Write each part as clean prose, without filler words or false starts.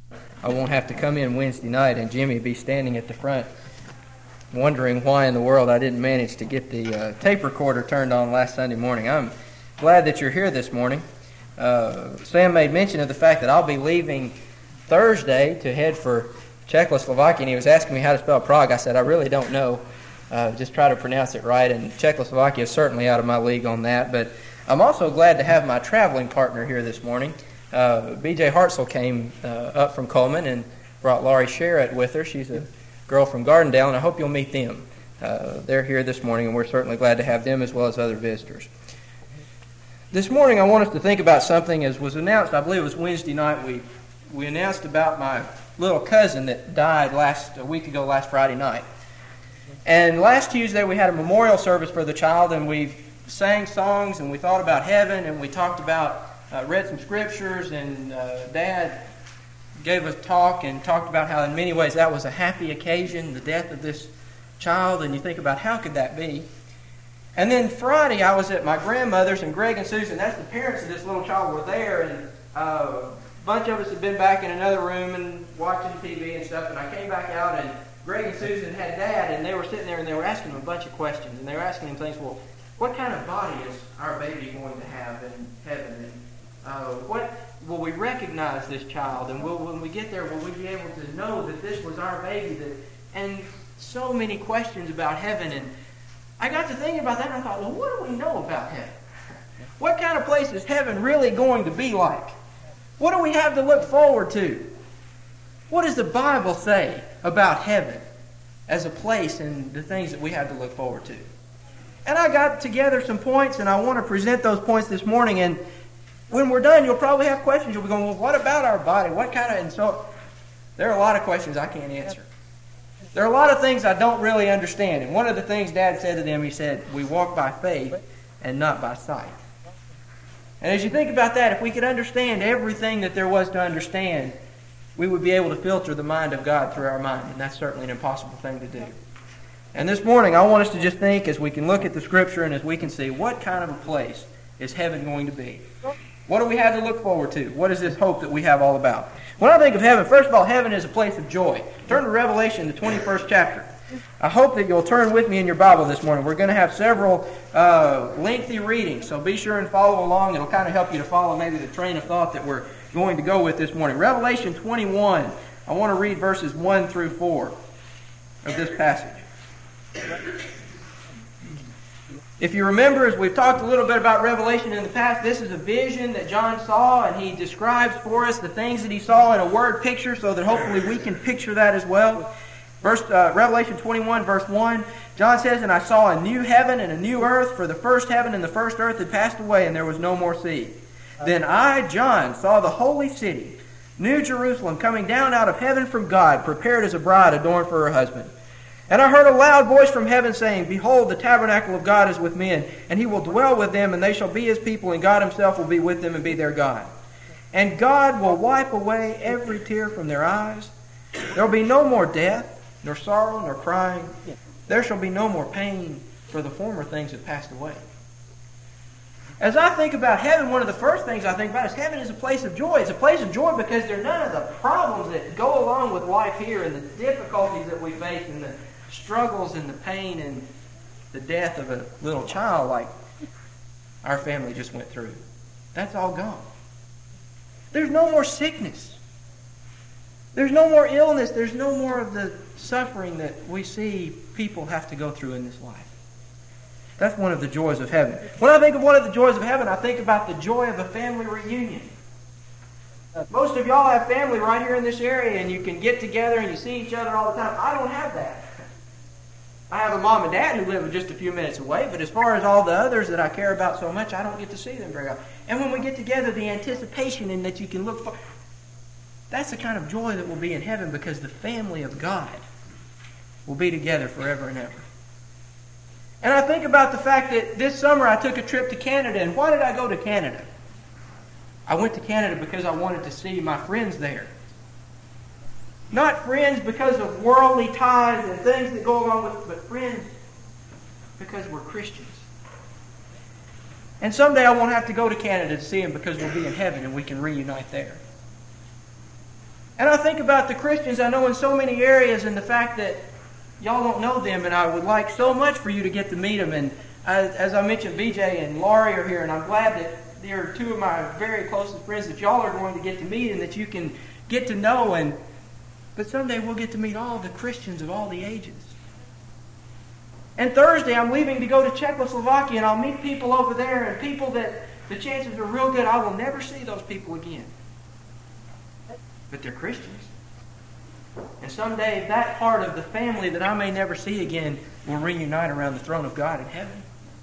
I won't have to come in Wednesday night and Jimmy be standing at the front wondering why in the world I didn't manage to get the tape recorder turned on last Sunday morning. I'm glad that you're here this morning. Sam made mention of the fact that I'll be leaving Thursday to head for Czechoslovakia, and he was asking me how to spell Prague. I said, I really don't know. Just try to pronounce it right, and Czechoslovakia is certainly out of my league on that. But I'm also glad to have my traveling partner here this morning. B.J. Hartzell came up from Coleman and brought Laurie Sherritt with her. She's a girl from Gardendale, and I hope you'll meet them. They're here this morning, and we're certainly glad to have them as well as other visitors. This morning I want us to think about something as was announced, I believe it was Wednesday night, we announced about my little cousin that died a week ago last Friday night. And last Tuesday we had a memorial service for the child, and we sang songs, and we thought about heaven, and we talked about, read some scriptures, and Dad gave a talk and talked about how in many ways that was a happy occasion, the death of this child, and you think about how could that be. And then Friday I was at my grandmother's, and Greg and Susan, that's the parents of this little child, were there, and a bunch of us had been back in another room and watching TV and stuff, and I came back out, and Greg and Susan had Dad, and they were sitting there and they were asking him a bunch of questions, and they were asking him things, well, what kind of body is our baby going to have in heaven? And what will we recognize this child? And when we get there, will we be able to know that this was our baby? And so many questions about heaven. And I got to thinking about that, and I thought, well, what do we know about heaven? What kind of place is heaven really going to be like? What do we have to look forward to? What does the Bible say about heaven as a place and the things that we have to look forward to? And I got together some points, and I want to present those points this morning. And when we're done, you'll probably have questions. You'll be going, well, what about our body? What kind of... And so there are a lot of questions I can't answer. There are a lot of things I don't really understand. And one of the things Dad said to them, he said, we walk by faith and not by sight. And as you think about that, if we could understand everything that there was to understand, we would be able to filter the mind of God through our mind. And that's certainly an impossible thing to do. And this morning, I want us to just think, as we can look at the Scripture and as we can see, what kind of a place is heaven going to be? What do we have to look forward to? What is this hope that we have all about? When I think of heaven, first of all, heaven is a place of joy. Turn to Revelation, the 21st chapter. I hope that you'll turn with me in your Bible this morning. We're going to have several lengthy readings, so be sure and follow along. It'll kind of help you to follow maybe the train of thought that we're going to go with this morning. Revelation 21, I want to read verses 1 through 4 of this passage. If you remember, as we've talked a little bit about Revelation in the past, this is a vision that John saw, and he describes for us the things that he saw in a word picture so that hopefully we can picture that as well. Revelation 21, verse 1, John says, and I saw a new heaven and a new earth, for the first heaven and the first earth had passed away, and there was no more sea. Then I, John, saw the holy city, New Jerusalem, coming down out of heaven from God, prepared as a bride adorned for her husband. And I heard a loud voice from heaven saying, behold, the tabernacle of God is with men, and he will dwell with them, and they shall be his people, and God himself will be with them and be their God. And God will wipe away every tear from their eyes. There will be no more death, nor sorrow, nor crying. There shall be no more pain, for the former things have passed away. As I think about heaven, one of the first things I think about is heaven is a place of joy. It's a place of joy because there are none of the problems that go along with life here and the difficulties that we face and the struggles and the pain and the death of a little child like our family just went through. That's all gone. There's no more sickness. There's no more illness. There's no more of the suffering that we see people have to go through in this life. That's one of the joys of heaven. When I think of one of the joys of heaven, I think about the joy of a family reunion. Most of y'all have family right here in this area, and you can get together and you see each other all the time. I don't have that. I have a mom and dad who live just a few minutes away, but as far as all the others that I care about so much, I don't get to see them very often. And when we get together, the anticipation in that you can look for, that's the kind of joy that will be in heaven because the family of God will be together forever and ever. And I think about the fact that this summer I took a trip to Canada, and why did I go to Canada? I went to Canada because I wanted to see my friends there. Not friends because of worldly ties and things that go along with it, but friends because we're Christians. And someday I won't have to go to Canada to see them because we'll be in heaven and we can reunite there. And I think about the Christians I know in so many areas and the fact that y'all don't know them, and I would like so much for you to get to meet them. And as I mentioned, BJ and Laurie are here, and I'm glad that they're two of my very closest friends that y'all are going to get to meet and that you can get to know. But someday we'll get to meet all the Christians of all the ages. And Thursday I'm leaving to go to Czechoslovakia, and I'll meet people over there, and people that the chances are real good I will never see those people again. But they're Christians. And someday that part of the family that I may never see again will reunite around the throne of God in heaven.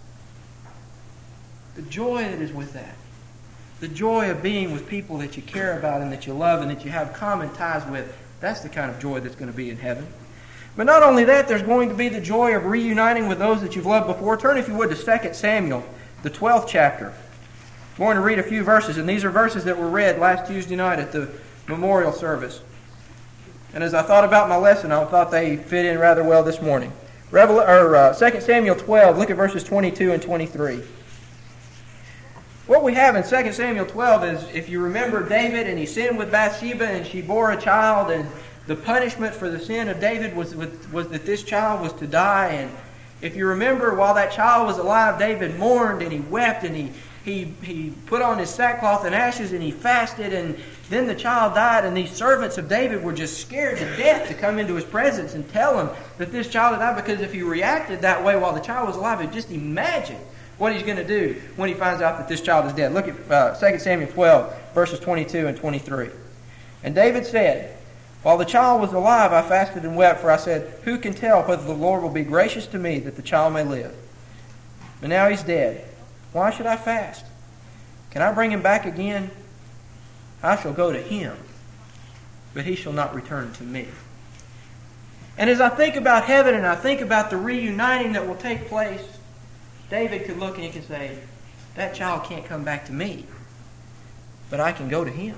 The joy that is with that. The joy of being with people that you care about and that you love and that you have common ties with. That's the kind of joy that's going to be in heaven. But not only that, there's going to be the joy of reuniting with those that you've loved before. Turn, if you would, to 2 Samuel, the 12th chapter. I'm going to read a few verses, and these are verses that were read last Tuesday night at the memorial service. And as I thought about my lesson, I thought they fit in rather well this morning. 2 Samuel 12, look at verses 22 and 23. What we have in 2 Samuel 12 is, if you remember David, and he sinned with Bathsheba, and she bore a child, and the punishment for the sin of David was that this child was to die. And if you remember, while that child was alive, David mourned, and he wept, and he put on his sackcloth and ashes, and he fasted, and then the child died, and these servants of David were just scared to death to come into his presence and tell him that this child had died, because if he reacted that way while the child was alive, he'd just imagine what he's going to do when he finds out that this child is dead. Look at 2 Samuel 12, verses 22 and 23. And David said, "While the child was alive, I fasted and wept, for I said, 'Who can tell whether the Lord will be gracious to me that the child may live?' But now he's dead. Why should I fast? Can I bring him back again? I shall go to him, but he shall not return to me." And as I think about heaven and I think about the reuniting that will take place, David could look and he could say, that child can't come back to me, but I can go to him.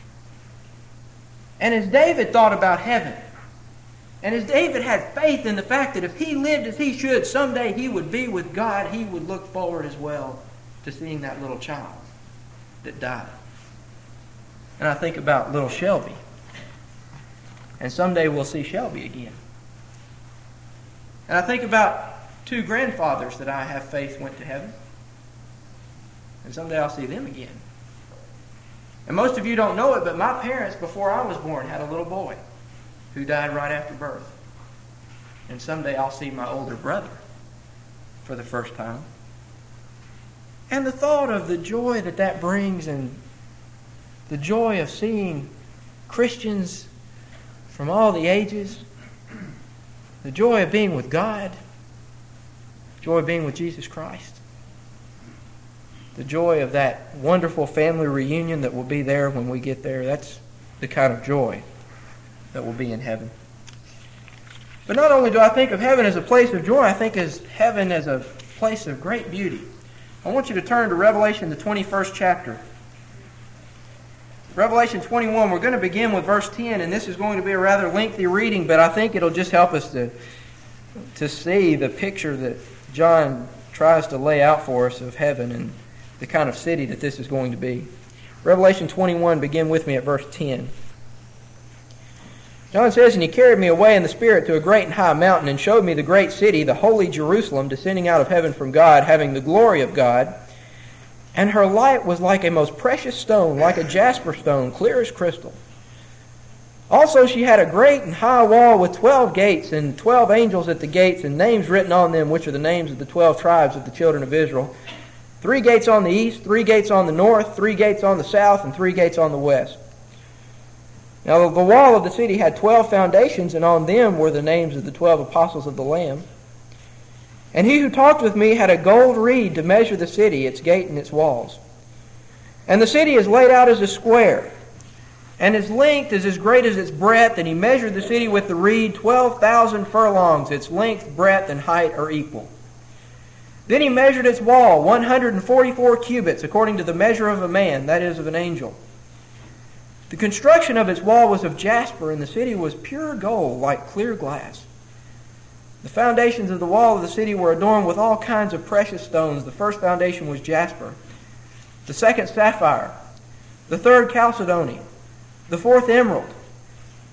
And as David thought about heaven, and as David had faith in the fact that if he lived as he should, someday he would be with God, he would look forward as well to seeing that little child that died. And I think about little Shelby. And someday we'll see Shelby again. And I think about two grandfathers that I have faith went to heaven. And someday I'll see them again. And most of you don't know it, but my parents, before I was born, had a little boy who died right after birth. And someday I'll see my older brother for the first time. And the thought of the joy that that brings, and the joy of seeing Christians from all the ages, the joy of being with God, joy of being with Jesus Christ, the joy of that wonderful family reunion that will be there when we get there. That's the kind of joy that will be in heaven. But not only do I think of heaven as a place of joy, I think of heaven as a place of great beauty. I want you to turn to Revelation, the 21st chapter. Revelation 21, we're going to begin with verse 10, and this is going to be a rather lengthy reading, but I think it'll just help us to see the picture that John tries to lay out for us of heaven and the kind of city that this is going to be. Revelation 21, begin with me at verse 10. John says, "And he carried me away in the Spirit to a great and high mountain, and showed me the great city, the holy Jerusalem, descending out of heaven from God, having the glory of God. And her light was like a most precious stone, like a jasper stone, clear as crystal. Also she had a great and high wall with 12 gates, and 12 angels at the gates, and names written on them, which are the names of the 12 tribes of the children of Israel. 3 gates on the east, 3 gates on the north, 3 gates on the south, and 3 gates on the west. Now the wall of the city had 12 foundations, and on them were the names of the 12 apostles of the Lamb. And he who talked with me had a gold reed to measure the city, its gate and its walls. And the city is laid out as a square, and its length is as great as its breadth. And he measured the city with the reed, 12,000 furlongs. Its length, breadth, and height are equal. Then he measured its wall, 144 cubits, according to the measure of a man, that is, of an angel. The construction of its wall was of jasper, and the city was pure gold, like clear glass. The foundations of the wall of the city were adorned with all kinds of precious stones. The first foundation was jasper, the second sapphire, the third chalcedony, the fourth emerald,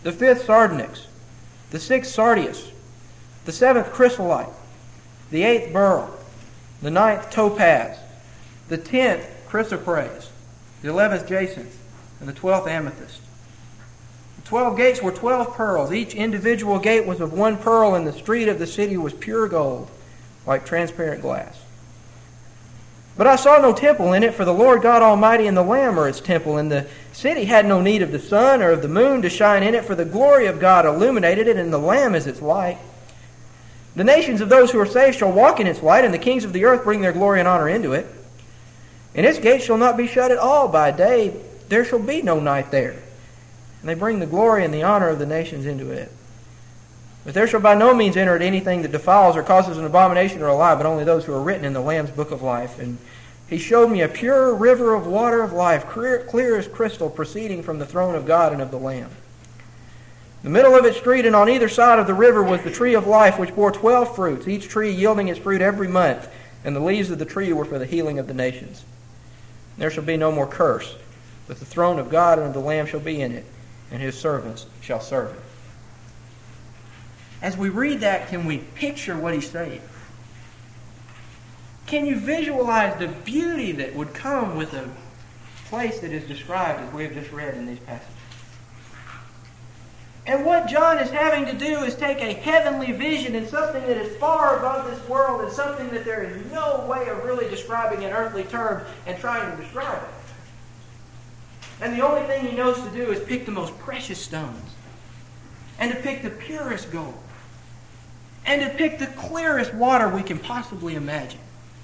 the 5th sardonyx, the 6th sardius, the 7th chrysolite, the 8th beryl, the 9th topaz, the 10th chrysoprase, the 11th jacinth, and the 12th amethyst. The 12 gates were 12 pearls. Each individual gate was of 1 pearl, and the street of the city was pure gold, like transparent glass. But I saw no temple in it, for the Lord God Almighty and the Lamb are its temple, and the city had no need of the sun or of the moon to shine in it, for the glory of God illuminated it, and the Lamb is its light. The nations of those who are saved shall walk in its light, and the kings of the earth bring their glory and honor into it. And its gates shall not be shut at all by day. There shall be no night there. And they bring the glory and the honor of the nations into it. But there shall by no means enter it anything that defiles or causes an abomination or a lie, but only those who are written in the Lamb's book of life. And he showed me a pure river of water of life, clear as crystal, proceeding from the throne of God and of the Lamb. In the middle of its street and on either side of the river was the tree of life, which bore 12 fruits, each tree yielding its fruit every month. And the leaves of the tree were for the healing of the nations. There shall be no more curse, but the throne of God and of the Lamb shall be in it, and his servants shall serve him. As we read that, can we picture what he's saying? Can you visualize the beauty that would come with a place that is described as we have just read in these passages? And what John is having to do is take a heavenly vision and something that is far above this world and something that there is no way of really describing in earthly terms and trying to describe it. And the only thing he knows to do is pick the most precious stones and to pick the purest gold and to pick the clearest water we can possibly imagine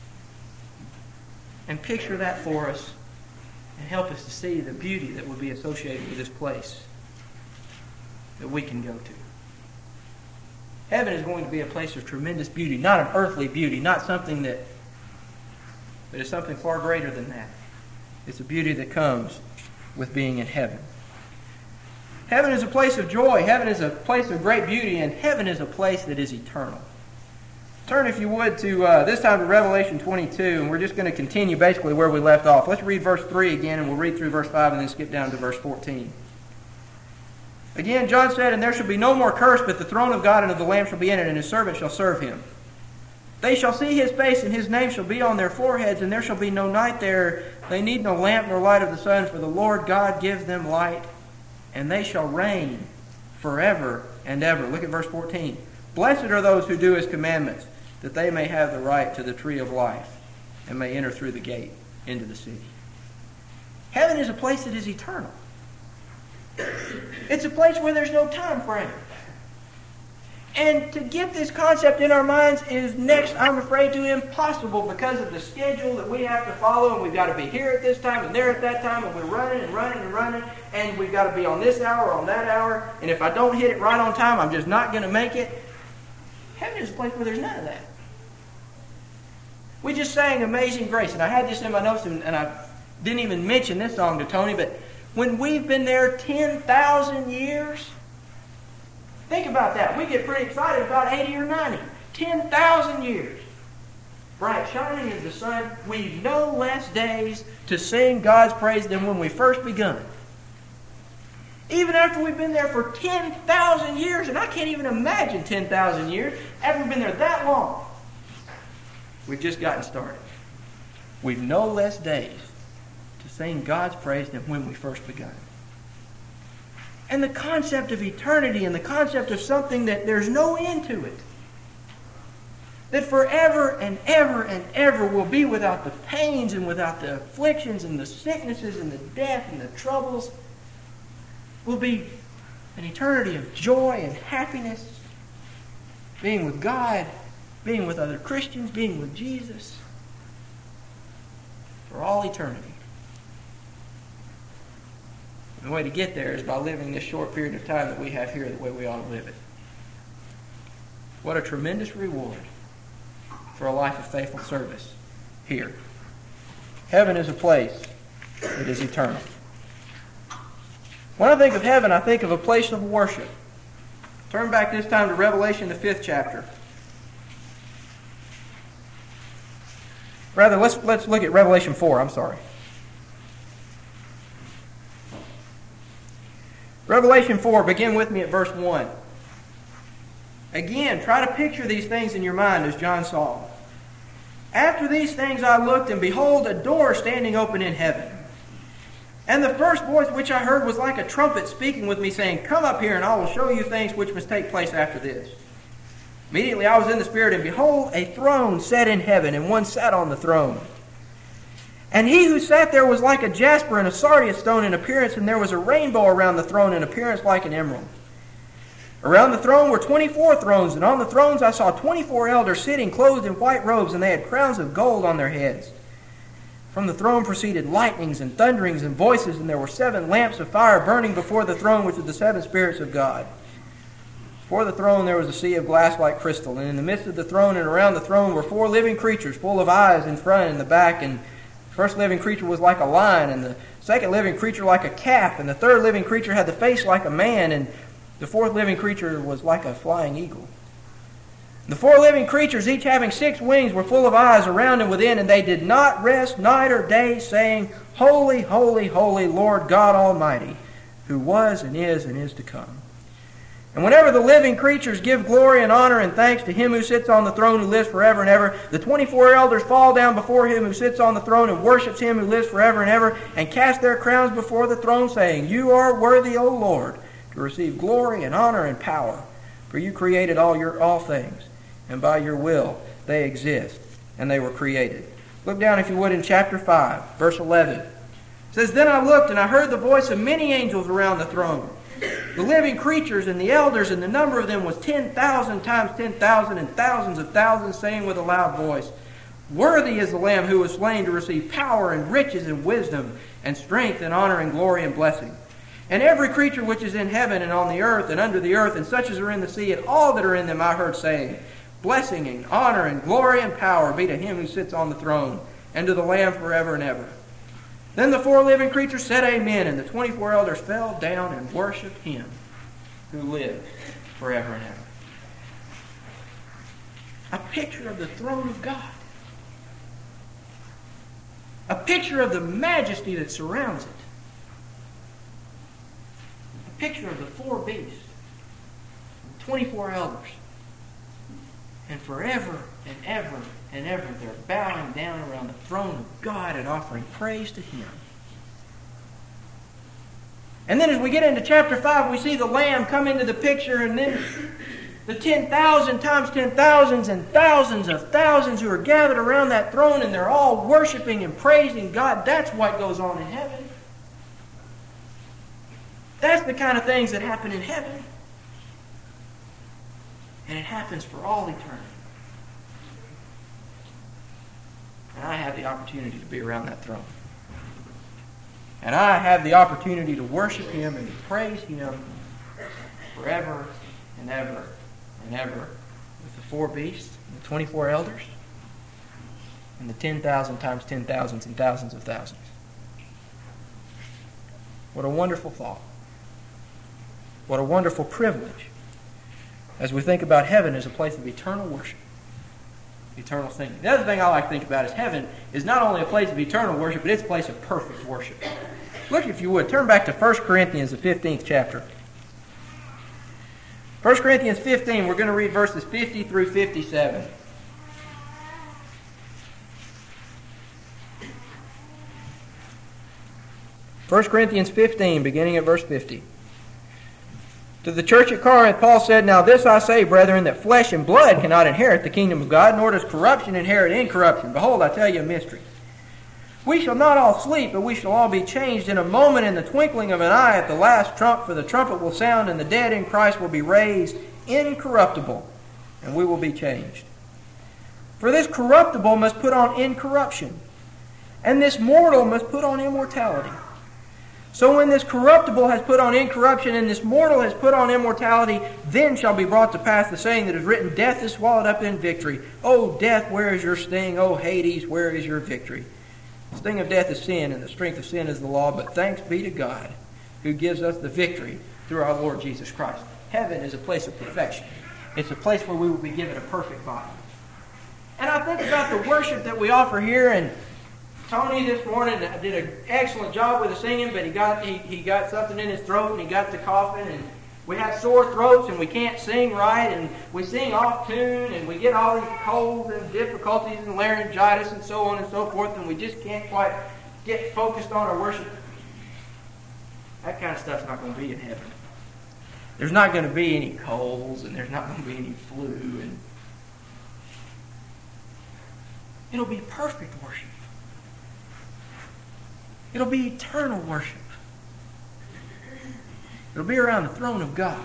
and picture that for us and help us to see the beauty that would be associated with this place that we can go to. Heaven is going to be a place of tremendous beauty, not an earthly beauty, not something that, but it's something far greater than that. It's a beauty that comes with being in heaven. Heaven is a place of joy. Heaven is a place of great beauty, and heaven is a place that is eternal. Turn, if you would, to this time to Revelation 22, and we're just going to continue basically where we left off. Let's read verse 3 again, and we'll read through verse 5 and then skip down to verse 14. Again, John said, "And there shall be no more curse, but the throne of God and of the Lamb shall be in it, and his servants shall serve him. They shall see his face, and his name shall be on their foreheads, and there shall be no night there. They need no lamp nor light of the sun, for the Lord God gives them light, and they shall reign forever and ever." Look at verse 14. "Blessed are those who do his commandments, that they may have the right to the tree of life, and may enter through the gate into the city." Heaven is a place that is eternal. It's a place where there's no time frame. And to get this concept in our minds is next, I'm afraid, to impossible because of the schedule that we have to follow, and we've got to be here at this time and there at that time, and we're running and running and running, and we've got to be on this hour, on that hour, and if I don't hit it right on time, I'm just not going to make it. Heaven is a place where there's none of that. We just sang Amazing Grace, and I had this in my notes, and I didn't even mention this song to Tony, but when we've been there 10,000 years, think about that. We get pretty excited about 80 or 90. 10,000 years. Bright shining as the sun. We've no less days to sing God's praise than when we first begun. Even after we've been there for 10,000 years, and I can't even imagine 10,000 years, after we've been there that long, we've just gotten started. We've no less days to sing God's praise than when we first begun. And the concept of eternity and the concept of something that there's no end to it, that forever and ever and ever will be without the pains and without the afflictions and the sicknesses and the death and the troubles, will be an eternity of joy and happiness, being with God, being with other Christians, being with Jesus for all eternity. The way to get there is by living this short period of time that we have here the way we ought to live it. What a tremendous reward for a life of faithful service here. Heaven is a place that is eternal. When I think of heaven, I think of a place of worship. Turn back this time to Revelation, the 5th chapter. Rather, let's look at Revelation 4. Revelation 4, begin with me at verse 1. Again, try to picture these things in your mind as John saw. After these things I looked, and behold, a door standing open in heaven. And the first voice which I heard was like a trumpet speaking with me, saying, Come up here, and I will show you things which must take place after this. Immediately I was in the Spirit, and behold, a throne set in heaven, and one sat on the throne. And he who sat there was like a jasper and a sardius stone in appearance, and there was a rainbow around the throne in appearance like an emerald. Around the throne were 24 thrones, and on the thrones I saw 24 elders sitting, clothed in white robes, and they had crowns of gold on their heads. From the throne proceeded lightnings and thunderings and voices, and there were 7 lamps of fire burning before the throne, which are the 7 spirits of God. Before the throne there was a sea of glass like crystal, and in the midst of the throne and around the throne were 4 living creatures, full of eyes in front and in the back. And the first living creature was like a lion, and the second living creature like a calf, and the third living creature had the face like a man, and the fourth living creature was like a flying eagle. The 4 living creatures, each having 6 wings, were full of eyes around and within, and they did not rest night or day, saying, Holy, holy, holy, Lord God Almighty, who was and is to come. And whenever the living creatures give glory and honor and thanks to him who sits on the throne, who lives forever and ever, the 24 elders fall down before him who sits on the throne and worships him who lives forever and ever, and cast their crowns before the throne, saying, You are worthy, O Lord, to receive glory and honor and power, for you created all things, and by your will they exist, and they were created. Look down, if you would, in chapter 5, verse 11. It says, Then I looked, and I heard the voice of many angels around the throne, the living creatures and the elders, and the number of them was 10,000 times 10,000, and thousands of thousands, saying with a loud voice, Worthy is the Lamb who was slain to receive power and riches and wisdom and strength and honor and glory and blessing. And every creature which is in heaven and on the earth and under the earth, and such as are in the sea, and all that are in them, I heard saying, Blessing and honor and glory and power be to him who sits on the throne, and to the Lamb forever and ever. Then the 4 living creatures said, Amen, and the 24 elders fell down and worshipped him who lives forever and ever. A picture of the throne of God. A picture of the majesty that surrounds it. A picture of the 4 beasts, 24 elders. And forever and ever and ever they're bowing down around the throne of God and offering praise to him. And then as we get into chapter 5, we see the Lamb come into the picture, and then the 10,000 times 10,000s and thousands of thousands who are gathered around that throne, and they're all worshiping and praising God. That's what goes on in heaven. That's the kind of things that happen in heaven. And it happens for all eternity. And I have the opportunity to be around that throne. And I have the opportunity to worship him and to praise him forever and ever and ever with the 4 beasts and the 24 elders and the 10,000 times 10,000s and thousands of thousands. What a wonderful thought. What a wonderful privilege as we think about heaven as a place of eternal worship, eternal singing. The other thing I like to think about is heaven is not only a place of eternal worship, but it's a place of perfect worship. Look, if you would, turn back to 1 Corinthians, the 15th chapter. 1 Corinthians 15, we're going to read verses 50 through 57. First Corinthians 15, beginning at verse 50. To the church at Corinth, Paul said, Now this I say, brethren, that flesh and blood cannot inherit the kingdom of God, nor does corruption inherit incorruption. Behold, I tell you a mystery. We shall not all sleep, but we shall all be changed in a moment, in the twinkling of an eye, at the last trump. For the trumpet will sound, and the dead in Christ will be raised incorruptible, and we will be changed. For this corruptible must put on incorruption, and this mortal must put on immortality. So when this corruptible has put on incorruption, and this mortal has put on immortality, then shall be brought to pass the saying that is written, Death is swallowed up in victory. O death, where is your sting? O Hades, where is your victory? The sting of death is sin, and the strength of sin is the law. But thanks be to God, who gives us the victory through our Lord Jesus Christ. Heaven is a place of perfection. It's a place where we will be given a perfect body. And I think about the worship that we offer here, and Tony this morning did an excellent job with the singing, but he got something in his throat and he got to coughing, and we have sore throats and we can't sing right, and we sing off tune, and we get all these colds and difficulties and laryngitis and so on and so forth, and we just can't quite get focused on our worship. That kind of stuff's not going to be in heaven. There's not going to be any colds, and there's not going to be any flu, and it'll be perfect worship. It'll be eternal worship. It'll be around the throne of God.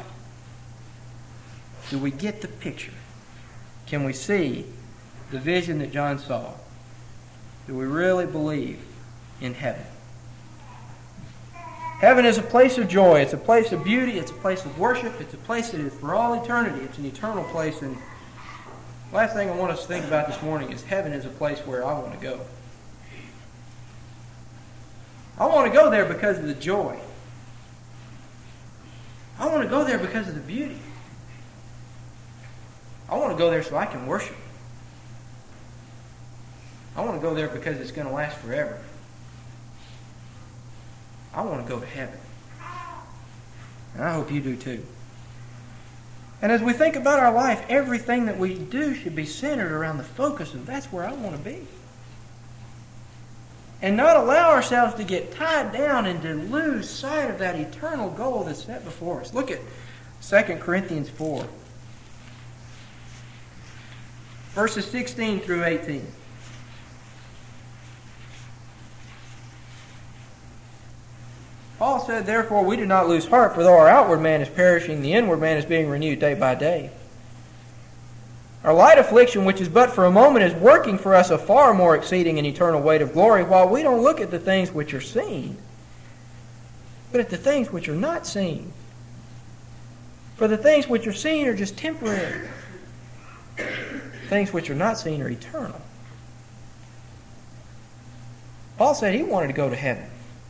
Do we get the picture? Can we see the vision that John saw? Do we really believe in heaven? Heaven is a place of joy. It's a place of beauty. It's a place of worship. It's a place that is for all eternity. It's an eternal place. And the last thing I want us to think about this morning is heaven is a place where I want to go. I want to go there because of the joy. I want to go there because of the beauty. I want to go there so I can worship. I want to go there because it's going to last forever. I want to go to heaven. And I hope you do too. And as we think about our life, everything that we do should be centered around the focus of that's where I want to be. And not allow ourselves to get tied down and to lose sight of that eternal goal that's set before us. Look at 2 Corinthians 4. Verses 16 through 18. Paul said, "Therefore we do not lose heart, for though our outward man is perishing, the inward man is being renewed day by day. Our light affliction, which is but for a moment, is working for us a far more exceeding and eternal weight of glory, while we don't look at the things which are seen, but at the things which are not seen. For the things which are seen are just temporary. Things which are not seen are eternal." Paul said he wanted to go to heaven.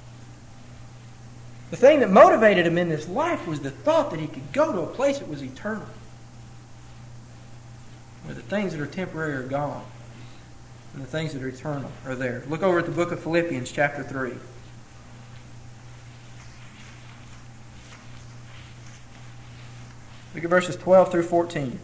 The thing that motivated him in this life was the thought that he could go to a place that was eternal, where the things that are temporary are gone, and the things that are eternal are there. Look over at the book of Philippians, chapter 3. Look at verses 12 through 14.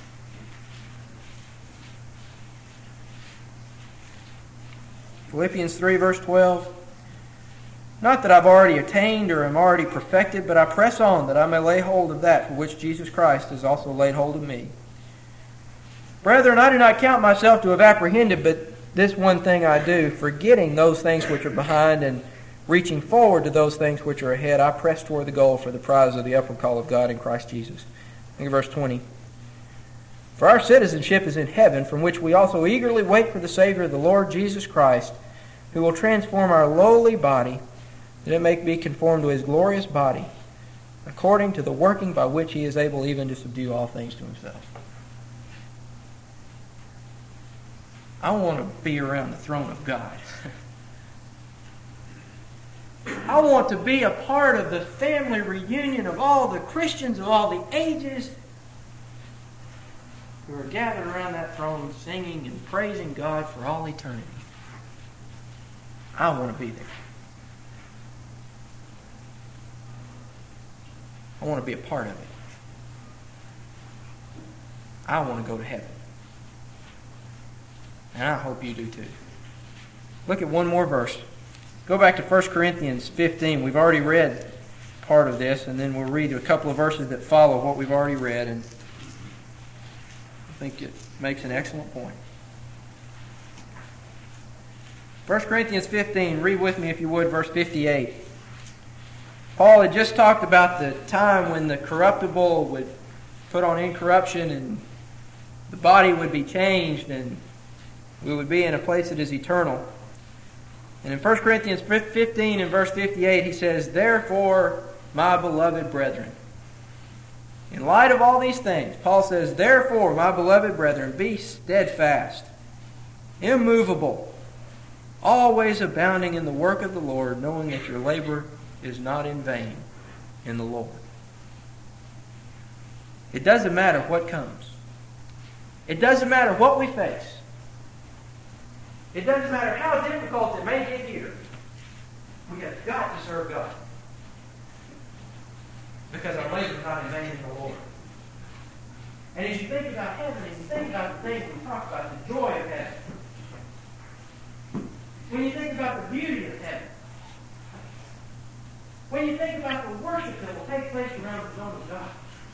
Philippians 3, verse 12. "Not that I've already attained or am already perfected, but I press on that I may lay hold of that for which Jesus Christ has also laid hold of me. Brethren, I do not count myself to have apprehended, but this one thing I do, forgetting those things which are behind and reaching forward to those things which are ahead, I press toward the goal for the prize of the upward call of God in Christ Jesus." Look at verse 20. "For our citizenship is in heaven, from which we also eagerly wait for the Savior, the Lord Jesus Christ, who will transform our lowly body, that it may be conformed to His glorious body, according to the working by which He is able even to subdue all things to Himself." I want to be around the throne of God. I want to be a part of the family reunion of all the Christians of all the ages who are gathered around that throne singing and praising God for all eternity. I want to be there. I want to be a part of it. I want to go to heaven. And I hope you do too. Look at one more verse. Go back to 1 Corinthians 15. We've already read part of this, and then we'll read a couple of verses that follow what we've already read, and I think it makes an excellent point. 1 Corinthians 15, read with me if you would, verse 58. Paul had just talked about the time when the corruptible would put on incorruption and the body would be changed and we would be in a place that is eternal. And in 1 Corinthians 15 and verse 58 he says, "Therefore, my beloved brethren." In light of all these things, Paul says, "Therefore, my beloved brethren, be steadfast, immovable, always abounding in the work of the Lord, knowing that your labor is not in vain in the Lord." It doesn't matter what comes. It doesn't matter what we face. It doesn't matter how difficult it may get here. We have got to serve God. Because our labor is not in vain in the Lord. And as you think about heaven, and you think about the things we talk about, the joy of heaven, when you think about the beauty of heaven, when you think about the worship that will take place around the throne of God,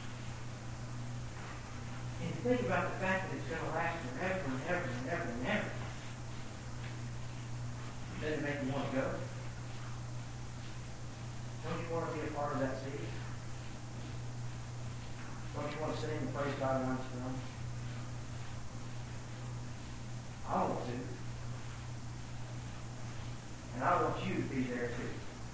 and you think about the fact that it's going to last forever and ever and ever and ever, does it make you want to go? Don't you want to be a part of that season? Don't you want to sing and praise God around His throne? I want to. And I want you to be there too.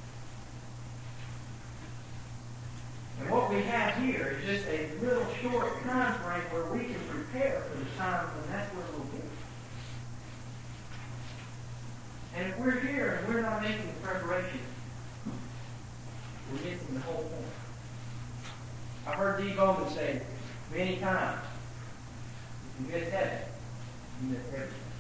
And what we have here is just a little short time frame where we can prepare for the time when that's where we'll be. And if we're here and we're not making the preparation, we're missing the whole point. I've heard D. Bowman say many times, if you miss heaven, you miss everything.